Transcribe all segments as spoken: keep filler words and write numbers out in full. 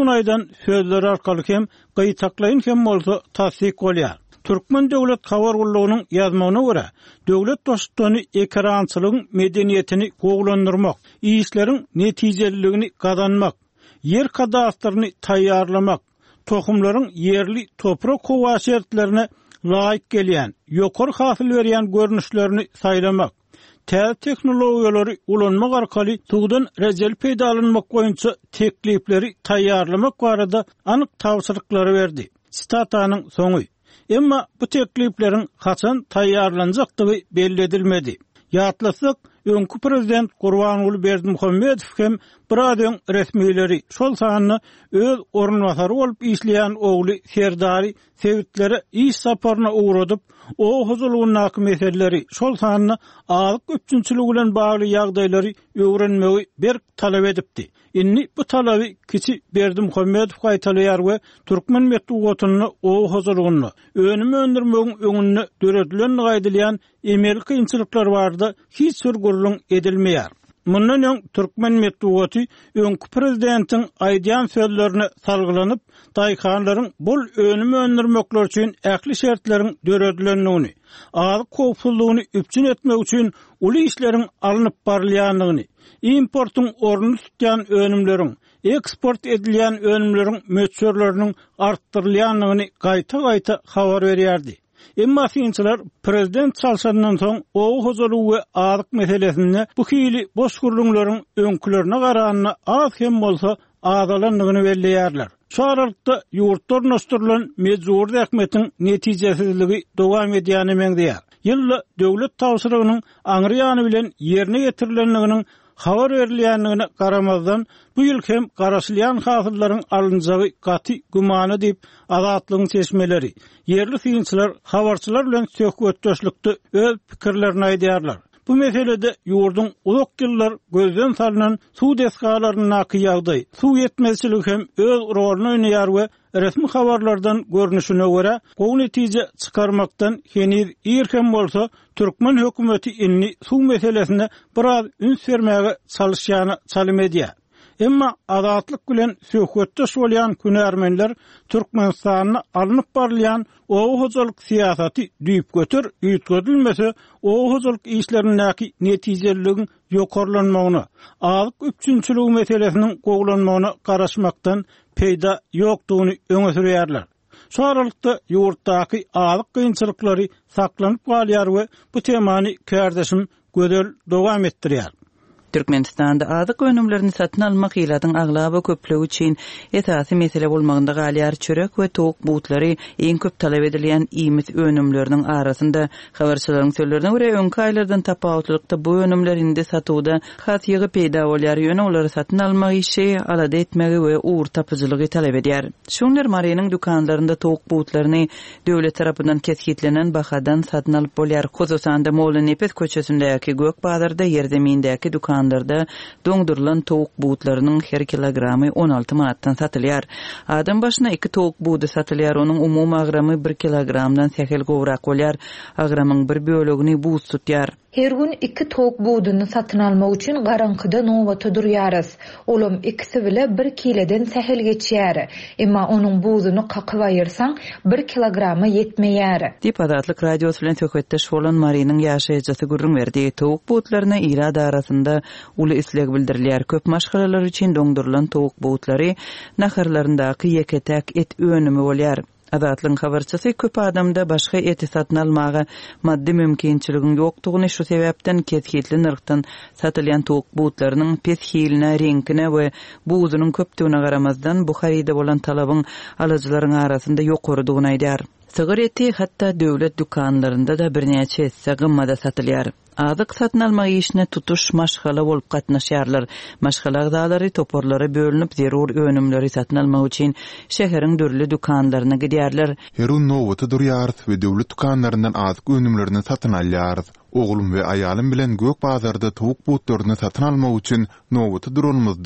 aydan sözler arkaly hem gytaklaýyn hem bolsa tasdik bolýar. Türkmen döwlet habar gullugynyň ýazmagyna görä, döwlet dostlugyny ekrançylygyň medeniýetini goglandyrmak, işleriň netijeligini gazanmak, yer kadastrasyny taýýarlamak, tohumlaryň yerli toprak howa şertlerine laýyk gelýän, ýokary hasyl berýän görnüşlerini saýlamak, täze teknologiýalary ulanmak arkaly tuğdan rezel peýdalanmak boýunça teklipleri taýýarlamak barada anyk tawsyrlyklary berdi. Statanyň soňy. Emma bu tekliplerin haçan taýýarlanjakdygy belli edilmedi. Ýatlasak, öňkü prezident Gurbanuly Berdimuhammedow hem Bradyň resmiýetleri şol sanyny öz ornwasary bolup işleýän ogly Serdari Sewitlere iş saparyna uğradyp, o huzurlugynyň meseleleri şol sanyny alyk üçünçüligi bilen bagly ýagdaýlary öwrenmegi berk talap edipdi. Inni bu talaby kiçi Berdimuhammedow gaýtalýar we türkmen medeniýetini o huzurlugyny önüme öndürmegiň öňünde döredilen gaýdylýan emel kynçylyklar barda hiç sürgürlüň edilmeýär. Mundan öň türkmen medeniýeti öňkü prezidentiň aýdýan sözlerine salgylanyp, daýkanlaryň bol önüme öndürmekler üçin ähli şertleriň döredilenligini, azyk howpsuzlygyny üpçün etmek üçin uly işleriň alınıp barylýanlygyny, importyň ornuny tutýan önümleriň, eksport edilýän önümleriň möçürleriniň artdyrylýanlygyny gaýta-gaýta habar berýärdi. Emma synçylar prezident çalşandan soň o huzurlugy we azyk meselesinde bu hili boş gurulmaryň öňkülerine garanyny az hem bolsa azalanlygyny belleýärler. Şu aralykda ýurtlar nosturlan mejbur häkmetiň netijesizligi dowam edýäni meňdeýär. Ýylla döwlet tawsyrygynyň aňrýany bilen ýerine getirilenliginiň habar berilýänligine garamazdan bu ýyl hem garaşylýan hasyllaryň alynjagy gaty gumany diýip azatlygyň seçmeleri, yerli synçylar habarçylar bilen söhbetdeşlikde öz pikirlerini aýdýarlar. Bu meselede ýurdun uzak ýyllar gözden salynan suw deskalarynyň naky ýagdaý, suw ýetmezçiligi hem öz rolunu oýnaýar we resmi habarlardan görnüşine göre gowy netije çykarmakdan heniz irkem bolsa Türkmen hökümeti inni suw meselesine biraz üns bermäge çalışýany çalym edýär. Emma azatlyk bilen söhbetdeş bolýan künärmenler Türkmenistanyny alınıp barylýan o huzurluk siýasaty düýüp götür, ýetgedilmese o huzurluk işlerindäki netijeliligin ýokarlanmagyny, azyk üçünçüligi meselesiniň goglanmagyna garaşmakdan peýda ýokdugyny öňe sürýärler. Şu aralykda ýurtdaky azyk kynçylyklary saklanyp galýar we bu temany kärdeşim gödel dowam etdirýär. Türkmenistanda azyk önümlerini satyn almak ýyladyň aglaba köplegi üçin esasy mesele bolmagynda galýar çörek we towuk butlary iň köp talap edilýän iýmis önümleriniň arasynda. Habarçylaryň sözlerine görä öňki aýlardan tapawutlykda bu önümlerinde satuwda has ýygy peýda bolýar, ýöne olary satyn almak işi alada etmegi we uğur tapyjylygy talap edýär. Şoňlar Mariýanyň dukanlarynda towuk butlaryny döwlet tarapyndan kesgitlenen bahadan satyn alyp bolýar. Hususan da Molla Nepes köçesindäki Gök bazarda ýerdemindäki dukan da doňdurulan towuk butlarynyň her kilogramy on alty manatdan satylýar. Adam başyna iki towuk buty satylýar, onuň umumy agramy bir kilogramdan sekil gowrak bolýar. Agramyň bir bölegini buz tutýar. Her gün iki towuk budyny satyn almak üçin garankyda nowata durýarys. Olam ikisi bile bir kileden sehel geçýär. Emma onuň buzyny qakyp aýyrsaň bir kilogramy ýetmeýär. Dip Azatlyk radiosu bilen söhbetdeş bolan Mariýanyň ýaşaýjysy gurrun berdi. Towuk butlaryna ýyla arasynda uly isleg bildirilýär. Köp maşgalalar üçin doňdurulan towuk butlary naharlaryndaky ýeketek et önümi bolýar. Azatlyň habarçysy köp adamda başga eti satyn almagy maddi mümkinçiligiň ýokdugyny şu sebäpden kesgitli nyrkdan satylýan towuk butlarynyň pes hiline, reňkine we buzynyň köpdigine garamazdan bu harida bolan talabyň alyjylaryň arasynda ýokarydygyny aýdýar. Sygyr eti hatda döwlet dukanlarynda da birnäçe etse gymmada satylýar. Azyk satyn almak işine tutuş maşgala bolup gatnaşýarlar. Maşgala agdalary toporlara bölünip zerur önümleri satyn almak üçin şäheriň dörli dukanlaryna gidýärler. Herun nowata durýar we döwlet dukanlaryndan azyk önümlerini satyn alýar. Oglum we aýalym bilen Gök bazarda towuk butlaryny satyn almak üçin nowata durulmazdy.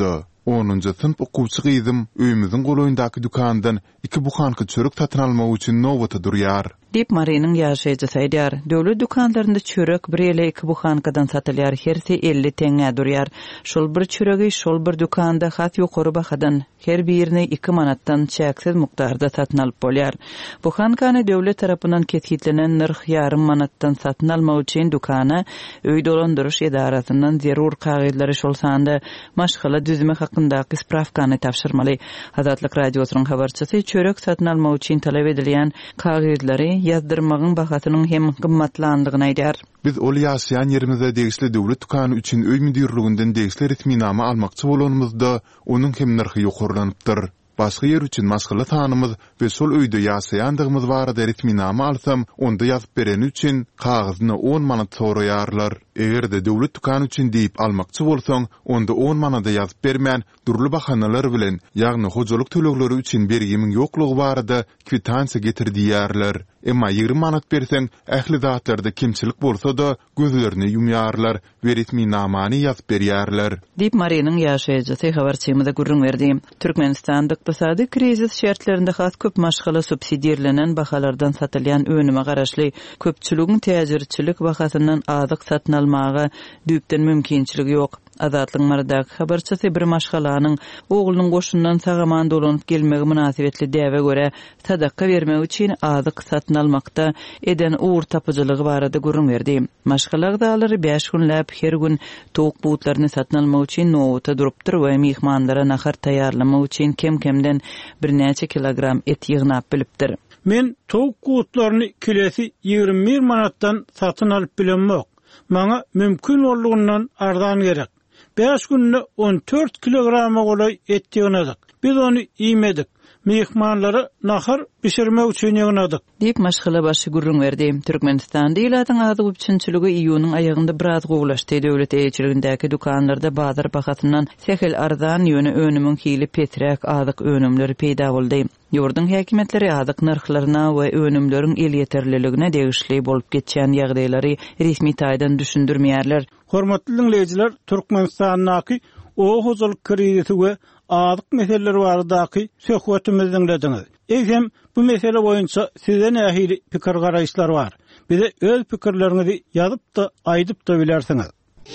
onuncu sınıf okuwçy gyzym öýümizin goloýundaky dukandan iki buhanky çörek satyn almak üçin nowata durýar. Dip Marining ýaşaýjy saýdýar. Döwlet dukanlarynda çörek bir ele iki buhankadan satylýar, hersi elli teňe durýar. Şol bir çöregi şol bir dukanda hat ýokary bahadan her birini iki manattan çäksiz mukdarda satyn alyp bolýar. Buhankany döwlet tarapyndan ketgitlenen narh yarım manattan satyn almak üçin dukana öý dolandyryş edarasyndan zerur kagydlary şol sanda maşgala düzme hakyndaky spravkany tapşyrmaly. Azatlyk radiosynyň habarçysy çörek satyn almak üçin talap edilýän kagydlary yazdırmağın bahasynyň hem gymmatlandygyny aýdýar. Biz ol ýaşaýan ýerimizde degişli döwlet dukany üçin öý müdirliginden degişli resminama almakçy bolanymyzda onuň hem narhy ýokarlanypdyr. Başga yer üçin maşgala tanymyz we sol öýde ýaşaýandygymyz barada resminama alsam, onda ýazyp beren üçin kagyzyny on manat soraýarlar. Egerde döwlet dukany üçin diýip almakçy bolsaň, onda on manada ýazyp bermän durly bahanalar bilen, ýagny hojalyk tölegleri üçin bergimiň ýoklugy barada kwitansiýa getirdiýärler. Emma ýigri manat berseň, ähli zatlarda kimçilik bolsa da gözlerini ýumýarlar we resminamany ýazyp berýärler. Dip Marining ýaşaýjy habarçymyza gurrun berdi. Türkmenistan ykdysady krizis şertlerinde has köp maşgala subsidiýerlenen bahalardan satylýan önüme garaşly köpçüligiň täzirçilik bahasyndan azyk satyn almagy düýpden mümkinçiligi ýok. Azatlyň mardak habarçysy bir maşgalanyň oglunyň goşundan sagaman dolanyp gelmegi münasibetli däwe göre sadaka bermek üçin azyk satyn almakda eden uğur tapıcılığı barada gurrun berdi. Maşgalar dağları beş günläp her gün towuk buutlaryny satyn almak üçin nowata durupdyr we mihmanlara nahar taýýarlamak üçin kem-kemden bir näçe kilogram et ýygnap bilipdir. Men towuk buutlaryny kilesi ýigirmi bir manattan satyn alyp bilenmek. Maňa mümkin bolýandan arzan gerek. beş günde on dört kilograma golay et ýygnadyk. Biz onu iýmedik. Mehmanlara nahar pişirmek üçin ýygnadyk. Diýip maşgala başy gurrun berdi. Türkmenistan diýilatyň azyk üçinçiligi iýunyň aýagynda biraz gowlaşdy. Döwlet eýçiligindäki dukanlarda bazar bahasyndan sehel arzan ýöne önümiň hili petrak azyk önümleri peýda boldy. Ýurdun häkimetleri azyk narhlaryna we önümleriň el ýeterliligine degişli bolup geçýän ýagdaýlary resmi taýdan düşündirmeýärler. Hormatly dinleýijiler, Türkmenistanyň o hojalyk krizisi we azyk meseleleri baradaky söhbetimizi dinlediňiz. Eýsem bu mesele boýunça size nähili pikir garaýşlar bar. Bize öz pikirlerinizi ýazyp da aýdyp da bilersiňiz.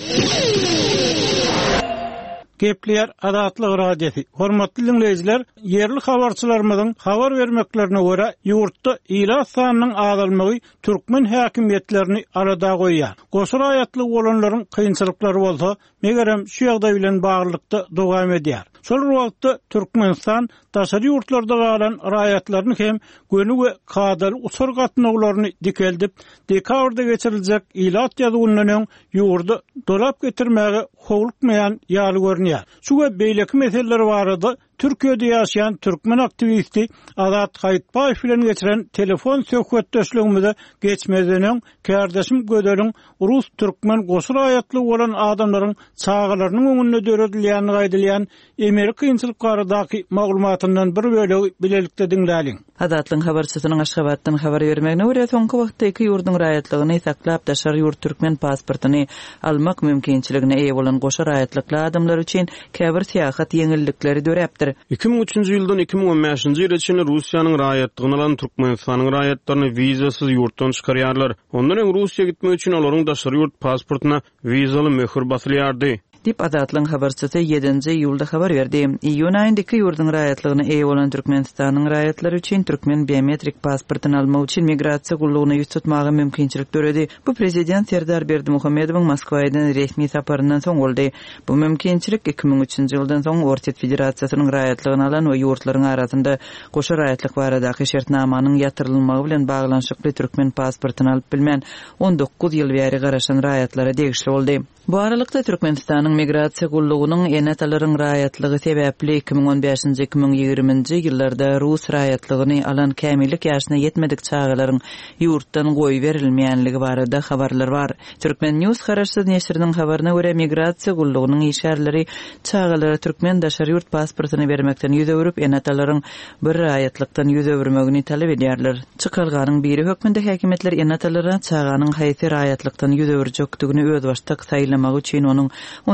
Gepler Azatlyk radiosi. Hormatly dinleýijiler, yerli habarçylarymyzyň habar bermeklerine görä ýurtda ýylat sanynyň azalmagy türkmen häkimetlerini arada goýýar. Goşur aýatly bolanlaryň kynçylyklary bolsa, megerem şu ýagdaý bilen baglykda dowam edýär. Şol wagtda Türkmenistan daşary ýurtlarda galan raýatlaryny hem gönü we kadal usur gatnaglaryny dikeldip, dekabrda geçiriljek ýylat ýazygynyň ýurda dolap getirmäge howlukmaýan ýaly görnýär. Şu we beýleki meseleler barada Türkiýede ýaşaýan türkmen aktivisti Azat Haýitbaýew bilen geçiren telefon söhbetdeşligimizde geçmezeniň kardeşim gödeliň Rus türkmen goşur aýatly bolan adamlaryň çağalarynyň öňünde döredilýän gaýdylýan Amerika ýynçylyklary maglumatyndan bir bölegi bilelikde dinläliň. Azatlyň habarçysynyň Aşgabatdan habar bermegine görä soňky wagtda iki ýurdun raýatlygyny saklap daşar ýurt türkmen pasportyny almak mümkinçiligine eýe bolan goşur aýatlykly adamlar üçin käbir syýahat ýeňillikleri döräpdir. iki bin üçinji ýyldan iki bin on beşinji ýyla çyn Russiýanyň raýatlygyny alan Türkmenistanyň raýatlaryny wizasyz ýurtdan çykarýarlar. Ondan öň Russiýa gitmek üçin olaryň daşary ýurt pasportyna wizaly möhür basylýardy. Dip Azatlyň habarçysy ýedinji ýylda habar berdi. Iýun aýyndaky ýurdun raýatlygyny eýe bolan Türkmenistanyň raýatlary üçin türkmen biometrik pasportyny almak üçin migrasiýa gullugyny ýüz tutmagy mümkinçilik berdi. Bu prezident Serdar Berdimuhammedowyň Moskwadan resmi saparyndan soň boldy. Bu mümkinçilik iki bin üçinji ýyldan soň Orta Federasiýasynyň raýatlygyny alan we ýurtlaryň arasynda goşa raýatlyk baradaky şertnamanyň ýatyrylmagy bilen baglanşykly türkmen pasportyny alyp bilmän on dokuz ýyl bäri garaşan raýatlara degişli boldy. Bu aralykda Türkmenistanyň migrasiýa gullugynyň enetalaryň raýatlygy sebäpli iki bin on beşinji iki bin ýygrimiňji ýyllarda Rus raýatlygyny alan kämillik ýaşyna ýetmedik çağalaryň ýurtdan goýup berilmeýänligi barada habarlar bar. Türkmen News garaşsyz neşriniň habaryna görä migrasiýa gullugynyň işärleri çağalara türkmen daşary ýurt pasportyny bermekden ýüz öwrüp enetalaryň bir raýatlykdan ýüz öwrümegini talap edýärler. Çykalganyň biri hökümde häkimetler enetalara çağanyň haýsy raýatlykdan ýüz öwrüjekdigini öz başda saýlamak üçin onuň on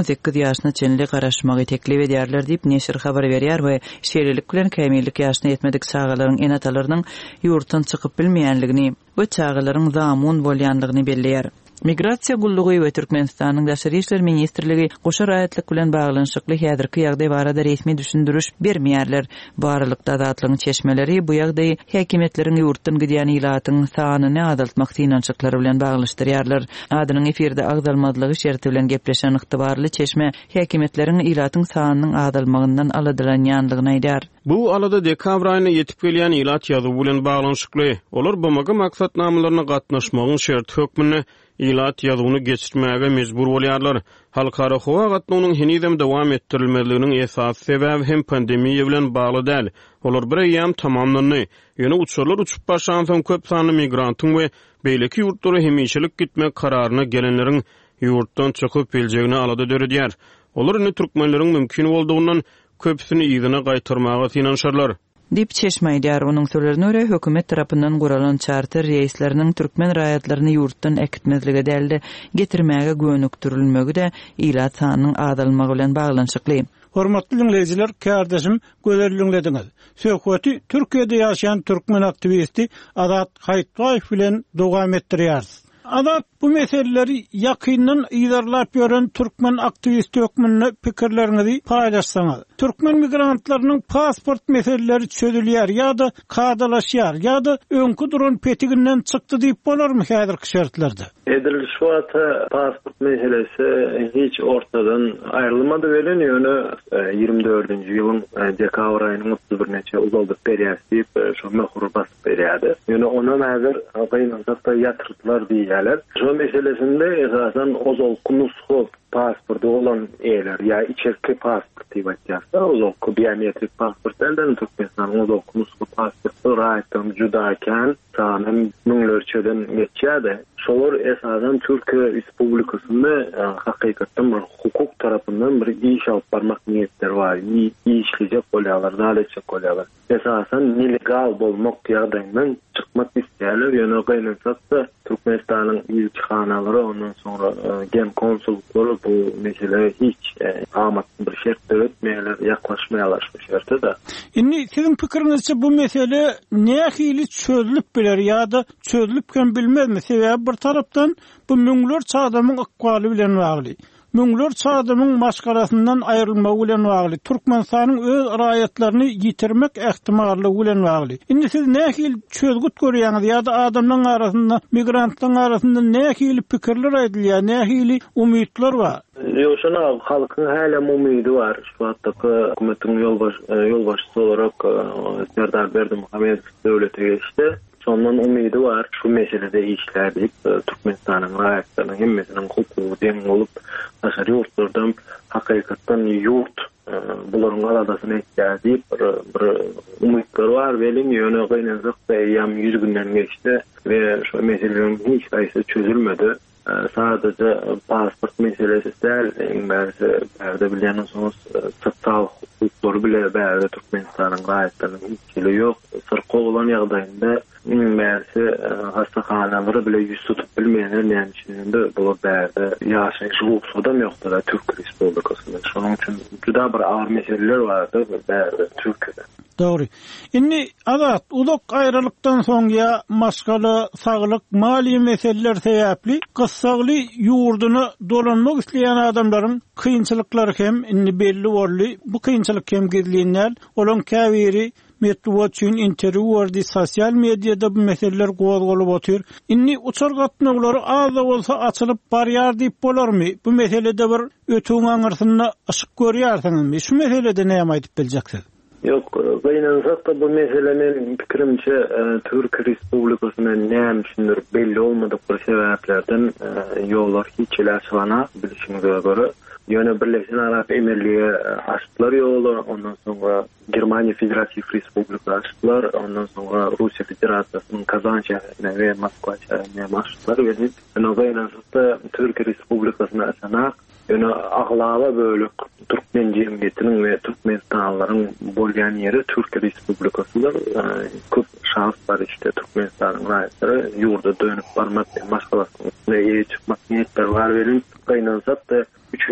on sekiz ýaşyna çenli garaşmagy teklip edýärler diýip neşir habar berýär we şeýlelik bilen kämillik ýaşyna ýetmedik sagalaryň enatalarynyň ýurtdan çykyp bilmeýänligini, bu çagalaryň zamun bolýandygyny belleýär. Migrasiýa gullugy we Türkmenistanyň Daşary işler ministrligi goşa raýatlyk bilen baglanyşykly häzirki ýagdaý barada resmi düşündürüş bermeýärler. Bu aralykda adatlyň çeşmeleri bu ýagdaý häkimetleriň ýurtdan gidýän ilatyň sanyny azaltmak synançyklary bilen baglanyşdyrýarlar. Adynyň efirde agdalmadlygy şerti bilen gepleşen ygtybarly çeşme häkimetleriň ilatyň sanynyň azalmagyndan aladylanýandygyny aýdýar. Bu alada dekabr aýyna ýetip gelýän ilat ýazyw bilen baglanyşykly. Olar bamaga maksatnamalaryna gatnaşmagyň şerti hökmüni ilat ýazywyny geçirmäge mejbur bolýarlar. Halkara howa gatnawynyň henizem dowam etdirilmeliliginiň esas sebäbi hem pandemiýa bilen bagly däl. Olar bir ýam tamamlandy. Ýöne uçurlar uçup başan soň köp sanly migrantyň we beýleki ýurtlara hemişelik gitmek kararyna gelenleriň ýurtdan çykyp biljegini alada döredýär. Olar ine türkmenleriň mümkin boldugyny köpsini ýygyna gaýtarmaga synanşarlar. Dip çeşmeýdýär. Onuň sözlerine görä hökümet tarapyndan guralan charter reisleriniň türkmen raýatlaryny ýurtdan ekitmezlige däldi getirmäge göwnükdirilmegi de ilat sanynyň azalmagy bilen baglanyşykly. Hormatly dinleýijiler, kardeşim gözelliňlediňiz. Söhbeti Türkiýede ýaşaýan türkmen aktivisti Adat Haýtbaýew bilen dowam etdirýär. Adat bu meseleleri yakından idarlap ýören türkmen aktivisti hökmünde pikirlerinizi paýlaşsaňyz. Türkmen migrantlarynyň pasport meseleleri çözülýär ýa-da kadalaşýar ýa-da öňkü duran petiginden çykdy diýip bolarmy häzirki şertlerde? Edil şu ata pasport meselesi hiç ortadan ayrılmadı veren ýöne ýygrimi dördünji ýylyň dekabr aýynyň otuz birinde uzaldyp berýär diýip şu möhür basyp berýärdi. Ýöne onan häzir gaýnakda ýatyrdylar diýýärler. Şu meselesinde esasen ozolku nusku pasportu olan eýler ýa içerki pasport diýip aýtýarsa, ozolku biometrik pasport elden Türkmenistanyň ozolku nusku pasportu raýatdan judaken sany müňlerçeden geçýärdi. Şolar esasen Türkiýe Respublikasynda hakykatdan bir hukuk tarapyndan bir iş alyp barmak niýetleri bar. İşlejek bolýarlar, daletçek bolýarlar. Esasen illegal bolmak ýagdaýyndan çykmak isleýärler. Ýöne gaýnansatda Türkmenistanyň elçixanalary ondan sonra gem konsullukları bu mesele hiç amat bir şert ötmeýärler, ýaklaşmaýarlar şu şertte de. Indi sizin pikirinizçe bu mesele nähili çözülüp biler ýa-da çözülüpken bilmezmi? Sebäbi bir tarapdan bu müňlerçe adamyň ykbaly bilen bagly. Müňlerçe adamyň maşgarasyndan aýrylmagy bilen bagly. Türkmenistanyň öz raýatlaryny ýitirmek ähtimallygy bilen bagly. Indi siz nähili çözgüt görýäňiz ýa-da adamlaryň arasynda, migrantlaryň arasynda nähili pikirler aýdylýar, nähili umytlar bar? Ýoşuna halkyň hälem umydy bar. Şu hatdaky hökümetiň ýolbaş ýolbaşçysy olarak Serdar Berdimuhammedow döwlete geçdi. Sondan umydy bar. Şu meselede işlerdik. Türkmenistanyň raýatlarynyň hemmesiniň hukuky deň bolup, daşary ýurtlardan hakykatdan ýurt bularyň aradasyny etýär bir bir umytlar bar. Welin ýöne gaýnazykda ýam yüz günden geçdi we şu meselelerin hiç gaýsy çözülmedi. Sadece pasport meselesi değil, bäzi bärde bilýän soňuz sosial hukuklar bile bärde Türkmenistanyň raýatlarynyň hiç ýok. Sırkol bolan ýagdaýynda bäzi hastahanalary bile ýüz tutup bilmeýänler näçinde bu bärde ýaşaýyş hukukydam ýokdur Türkiýe Respublikasynda. Şonuň üçin juda bir awar meseleler bardy bärde Türkiýede. Doğru. Indi adat uzak ayrılyktan soň ya maşgaly, saglyk, mali meseleler sebäpli gysgaly ýurduny dolanmak isleýän adamlaryň kynçylyklary hem indi belli boldy. Bu kynçylyk hem gizlenýär. Olan käbiri metruwatçyn interwýuwdy sosial mediada bu meseleler gowgalyp otyr. Indi uçar gatnaglary az da bolsa açylyp barýar diýip bolarmy? Bu meselede bir ötüň aňyrsyna aşyk görýärsiňizmi? Şu meselede näme aýdyp biljeksiz? Yok, gaýnansakda bu meselenin pikirimçe Türkiýe Respublikasyna näme üçindir belli olmadyk bir sebäplerden ýollar hiç açylana bilişimize göre. Ýöne Birleşen Arap Emirliği açdylar ýoly, ondan soňra Germaniýa Federasiýa Respublikasy açdylar, ondan soňra Russiýa Federasiýasynyň Kazan şäherine we Moskwa şäherine açdylar. Ýöne gaýnansakda Türkiýe Respublikasyna açana ýöne aglaba bölük Türkmen jemgyýetiniň we Türkmenistanlylaryň bolýan ýeri Türkiýe Respublikasynda köp şanslar işte Türkmenistanyň raýatlary ýurda dönüp barmak maşgalasyny ýetip makniýetler bar berin gaýnansakda üçüncü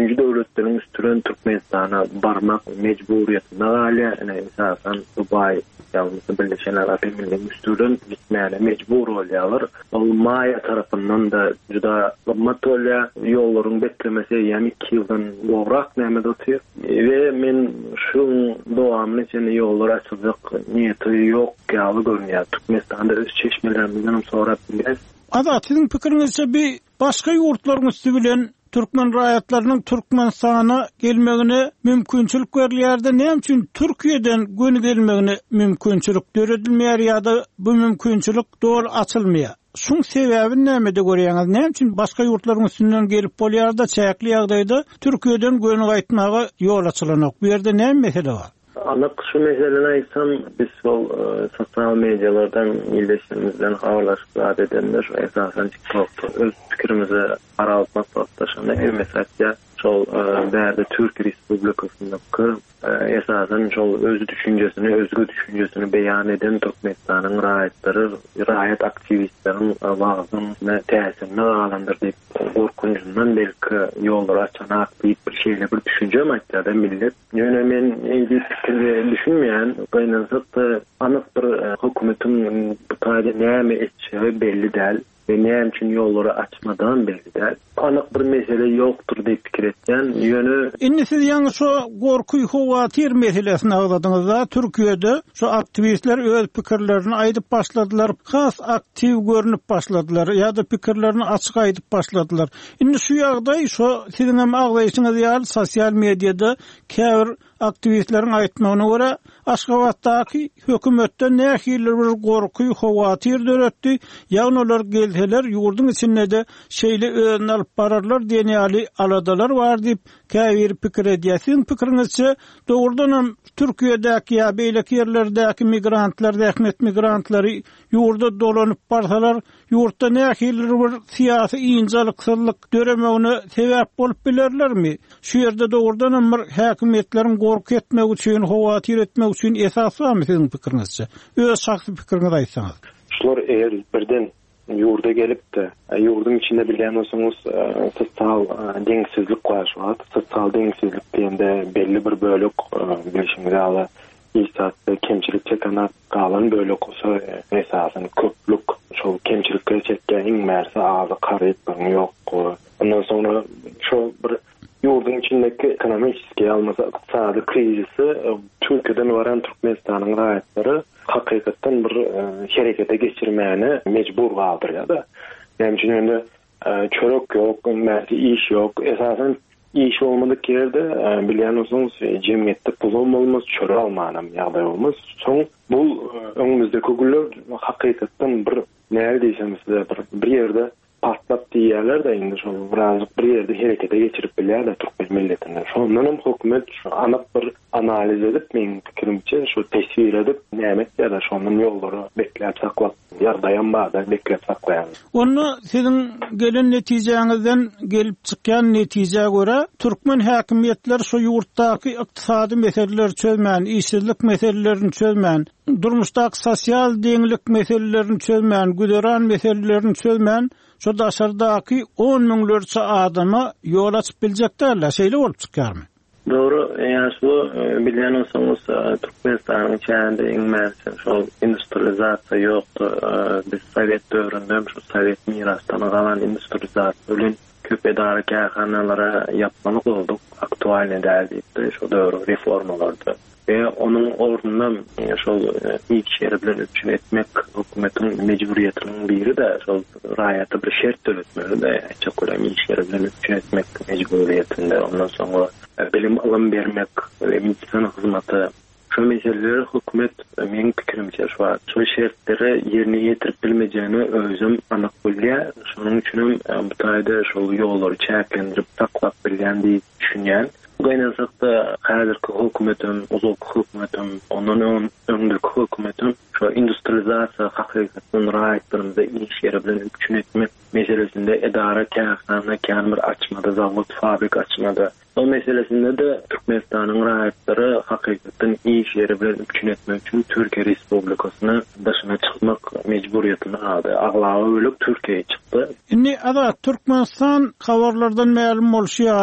üçüncü döwletlerin üstüren Türkmenistana barmak mecburiyetine galy, ene esasan Dubai ýalnys Birleşen Arap Emirliklerinin üstüren gitmäle mecbur bolýarlar. Ol Maya tarapyndan da juda gymmat bolýar. Ýollaryň beklemesi ýa-ni iki ýyldan gowrak näme dotýar. We men şu dowamly seni ýollar açyjak niýeti ýok ýaly görünýär. Türkmenistanda öz çeşmelerimizden sonra bilýär. Azatyň pikiriňizçe bir başga ýurtlaryň üstü bilen Türkmen raýatlarynyň Türkmenistana gelmegine mümkinçilik berilýärdi. Näme üçin Türkiýeden göni gelmegine mümkinçilik döredilmeýär ýa-da bu mümkinçilik dol açylmaýar? Şuň sebäbi näme de görýäňiz? Näme üçin başga ýurtlaryň üstünden gelip bolýar-da çäkli ýagdaýda Türkiýeden göni gaýtmaga ýol açylanak? Bu ýerde näme mesele bar? Anyk şu meseleni aýtsam, biz ol sosial medialardan ýyldysymyzdan habarlaşyp adedenler esasen TikTokda öz pikirimizi aralyp maslahatlaşanda her mesajda şol bärde Türkiýe Respublikasynyňky esasen şol öz düşünjesini, özgü düşünjesini beýan eden Türkmenistanyň raýatlary, raýat aktivistleriň awazyny täsirini alandyr diýip gorkunjundan belki ýollar açanak diýip bir şeýle bir düşünjem aýtdy millet. Ýöne men eýdi pikir düşünmeýän, gaýnaşykda anyk bir hökümetiň bu taýda näme etjegi belli däl. Ve näme üçin ýollary açmadan belli däl. Anyk bir mesele ýokdur diýip pikir etýän. Ýöne Indi siz ýa-ni şu gorkuy howatyr meselesini agdadyňyzda Türkiýede şu aktivistler öz pikirlerini aýdyp başladylar. Has aktiv görünüp başladylar ýa-da pikirlerini açyk aýdyp başladylar. Indi şu ýagdaý şu siziň hem agdaýyşyňyz ýaly sosial mediada käbir aktivistleriň aýtmagyna görä Aşgabatdaky hökümetden nähili bir gorkuy howatyr döretdi. Ýagny olar gelseler ýurduň içinde de şeýle öňe alyp bararlar diýeni aladalar bar diýip käbir pikir edýärsiň. Pikiriňizçe dogrudan hem Türkiýedäki ýa beýleki ýerlerdäki migrantlar, dähmet migrantlary ýurda dolanyp barsalar, ýurtda nähili bir syýasy ýynjylyksyzlyk döremegine sebäp bolup bilerlermi? Şu ýerde dogrudan hem bir häkimetleriň gorky etmek üçin, howatyr etmek üçin esas barmy siziň pikiriňizçe? Öz şahsy pikiriňizi aýtsaňyz. Şular eger birden ýurda gelipdi, ýurdun içinde bilýän bolsaňyz sosial deňsizlik başlat, sosial deňsizlik diýende belli bir bölük bilişimde ala ýa-da kemçilik çeken galan bölük olsa esasen köplük şol kemçilikleri çekýän mersi azy garyp ýok. Ondan sonra şu bir ýurdun içindeki ekonomik ýalmasa iqtisady krizisi Türkiýeden waran Türkmenistanyň raýatlary hakykatdan bir herekete geçirmäni mecbur galdyrýar-da. Näme üçin indi çörek ýok, mäsi iş ýok. Esasen iş olmadyk ýerde bilýän bolsaňyz jemgyýetde pul bolmaz, çörek almanam ýagdaý bolmaz. Soň bu öňümüzdeki günler hakykatdan bir näme diýsem sizde bir bir ýerde patlap diýerler de indi şol birazcık bir ýerde herekete geçirip bilýär da Türkmen milletinde. Şondan hem hökümet şu anyk bir analiz edip, men pikirimçe şu tesvir edip näme ýa-da şondan ýollary bekläp saklap ýardaýan barda bekläp saklaýar. Onu siziň gelen netijeňizden gelip çykýan netije görä Türkmen häkimetler şu ýurtdaky ykdysady meseleleri çözmän, işsizlik meselelerini çözmän, durmuşdaky sosial deňlik meselelerini çözmän, güderan meselelerini çözmän, şu daşardaky on miňlerçe adama ýol açyp biljekdirler. Şeýle bolup çykýarmy? Doğru, yani şu bilýän bolsaňyz Türkmenistanyň içinde iň mäsi şol industrializasiýa ýokdu. Biz Sowet döwründe şu Sowet mirasdan galan industrializasiýa bilen köp edara kärhanalara yapmalyk boldyk. Aktual edildi şu döwür reformalarda. Ve onun ornundan şol ilk şehir bilen üçin etmek hökümetiň mecburiyetiniň biri de şol raýata bir şert döretmeli de çakolam ilk şehir bilen üçin etmek mecburiyetinde. Ondan soňra bilim alym bermek we medisina hyzmaty şu meseleleri hökümet meň pikirimçe şu şu şertleri ýerine ýetirip bilmejegini özüm anyk bilýär. Şonuň üçin bu taýda şol ýollary çäklendirip saklap bilýän diýip düşünýän. Gaýnaşykda häzirki hökümetin, uzak hökümetin, ondan öňdeki hökümetin şu industrializasiýa hakykatdan raýatlarynda iş ýeri bilen üçin etmek meselesinde edara kärhana kän bir açmada, zawod, fabrik açmada. O meselesinde de Türkmenistanyň raýatlary hakykatdan iş ýeri bilen üçin etmek üçin Türkiýe Respublikasyny daşyna çykmak mecburiýetini aldy. Aglawy bölük Türkiýe'ye çykdy. Indi ada Türkmenistan habarlardan ma'lum bolşy ýaly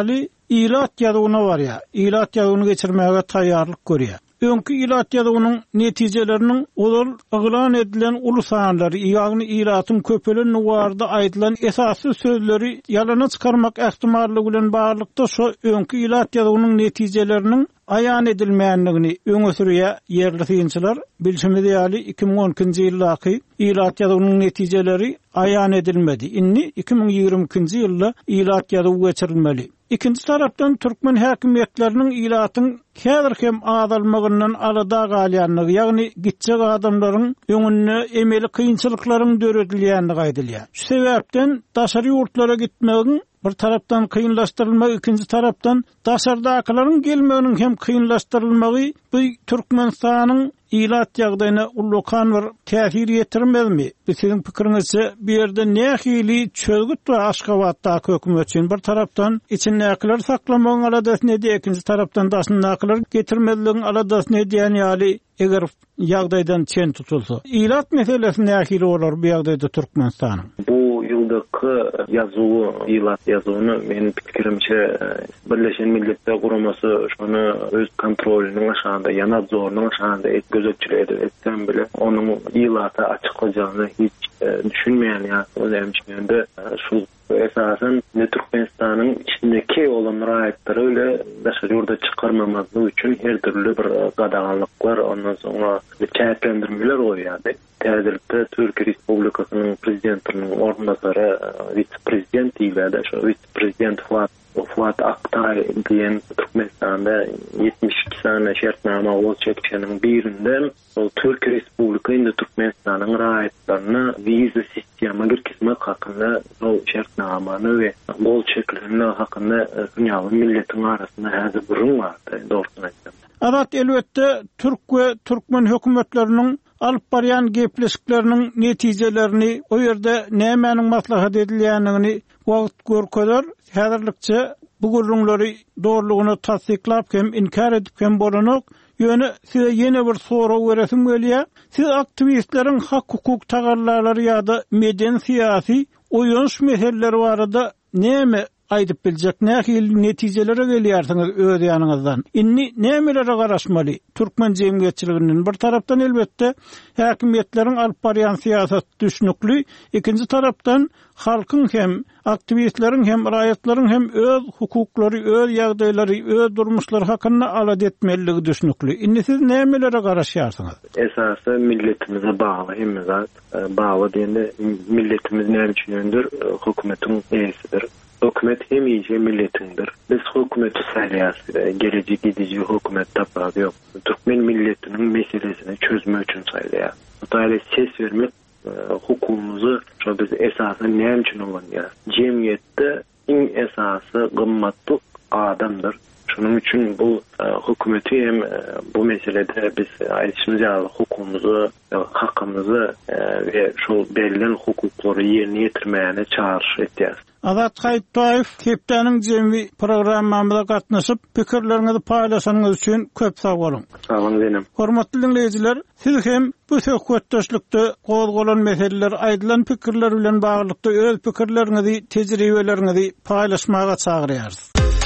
ilat ýadygyna barýar. Ilat ýadygyny geçirmäge taýýarlyk görýär. Öňkü ilat ýadygynyň netijeleriniň olar aglan edilen ulusanlary, ýagny ilatyň köpelen nuwarda aýdylan esasy sözleri ýalana çykarmak ähtimallygy bilen barlykda şo öňkü ilat ýadygynyň netijeleriniň aýan edilmeýänligini öňe sürýär ýerli synçylar. Bilşimiz ýaly iki ming on ikinji ýyldaky ilat ýadygynyň netijeleri aýan edilmedi. Inni iki ming ýigirme ikinji ýylda ilat ýadygy geçirilmeli. İkinci tarapdan Türkmen häkimetleriniň ilatyň häzir hem azalmagyndan alada galýanlygy, ýagny gitjek adamlaryň öňüne emeli kynçylyklaryň döredilýänligi aýdylýar. Şu sebäpden daşary ýurtlara gitmegiň bir tarapdan kıyınlaştırılmak, ikinci tarapdan daşardakylaryň gelmeginiň hem kıyınlaştırylmagy bu Türkmenistanyň ilat ýagdaýyna ullukan bir täsir ýetirmezmi? Sizin pikiriňizçe bir ýerde nähili çözgüt we Aşgabatda hökümet üçin bir tarapdan içindekiler saklamagyň aladasyny diýip, ikinci tarapdan daşyndakylar getirmezligiň aladasyny diýen ýaly eger ýagdaýdan çen tutulsa. Ilat meselesi nähili bolar bu ýagdaýda Türkmenistanyň? Bu ýyldyky ýazuwy, ilat ýazuwyny menin pikirimçe Birleşen Milletler Guramasy şonu öz kontrolüniň aşagynda, ýa-da zorlugyň aşagynda gözetçilik edip etsem bile onuň ilata açyklajagyny hiç e, düşünmeýän ýa özlemçinde şu esasen Türkmenistanyň içindeki olan raýatlary öyle daşary ýurda çykarmamazlyk üçin her türlü bir gadaganlyklar, ondan soňra çäklendirmeler goýýardy. Täzelikde Türkiýe Respublikasynyň prezidentiniň ornbasary, vice-prezident diýilýär, şu vice-prezident Fuat Fuat Aktay diýen Türkmenistanda yetmiş iki sany şertnama ol çekişiniň birinden o Türkiýe Respublikasyny Türkmenistanyň raýatlaryna wiza sistema girkizmek hakynda o şertnamany we bol çeklerini hakynda dünýäni milletiň arasynda häzir burun bardy. Dogrusyny aýtsam. Adat elbetde Türk we Türkmen hökümetleriniň alyp barýan gepleşikleriniň netijelerini, o ýerde nämäniň maslahat edilýänligini wagt görkezler. Häzirlikçe bu gurrunlary doğrulugyny tasdiklap hem inkar edip hem bolanok ýöne size ýene bir soraw beresim gelýär. Siz aktivistleriň hak hukuk tagarlarlary ýa-da meden siýasy oýunç meseleleri barada näme aýdyp biljek, nähili netijelere gelýärsiňiz öz ýanyňyzdan? Inni nämelere garaşmaly? Türkmen jemgyýetçiliginiň bir tarapdan elbetde häkimetleriň alyp barýan siýasat düşnükli, ikinci tarapdan halkyň hem aktivistleriň hem raýatlaryň hem öz hukuklary, öz ýagdaýlary, öz durmuşlary hakynda alad etmeligi düşnükli. Inni siz nämelere garaşýarsyňyz? Esasy milletimize bagly, hem zat bagly diýende milletimiz näme üçindir? Hökümetiň eýesidir. Hökümet hem iyice milletindir. Biz hökümeti saýlaýar, gelecek gidici hökümet tapagy ýok. Türkmen milletiniň meselesini çözmek üçin saýlaýar. Ýa-da ses vermek hukukumuzy şo biz esasen näme üçin olanýar? Jemgyýetde iň esasy gymmatly adamdyr. Şunun üçin bu hökümeti hem bu meselede biz aýtýarymyz ýaly hukukumuzy, hakkymyzy we şol berilen hukuklary ýerine ýetirmäne çağırış etýär. Azat Haýtaýew Kepdeniň jemgy programmamyza gatnaşyp pikirlerinizi paýlaşanyňyz üçin köp sag bolun. Sag olun benim. Hormatly dinleýijiler, siz hem bu söhbetdeşlikde gozgolan meseleler, aýdylan pikirler bilen baglykda öz pikirlerinizi, tejribelerinizi paýlaşmaga çagyrýarys.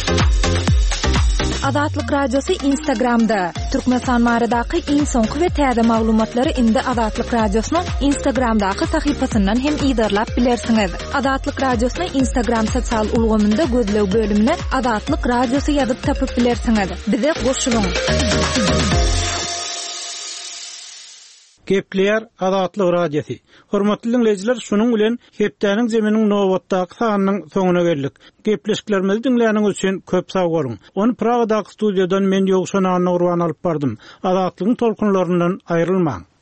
Adatlyk radiosu Instagramda. Türkmenistan maradaky iň soňky we täze maglumatlary indi Adatlyk radiosynyň Instagramdaky sahypasyndan hem ýydarlap bilersiňiz. Adatlyk radiosynyň Instagram sosial ulgamynda gözlew bölümine Adatlyk radiosu ýazyp tapyp bilersiňiz. Bize goşulyň. Gepler Adatlyk radiosu. Hormatly dinleýijiler, şunuň bilen Hepdeniň jeminiň nowatdaky sanynyň soňuna geldik. Gepleşiklerimizi dinleýäniňiz üçin köp sag bolun. Onu Pragadaky studiýadan men ýogşan Anna Urban alyp bardym. Adatlygyň tolkunlaryndan aýrylmaň.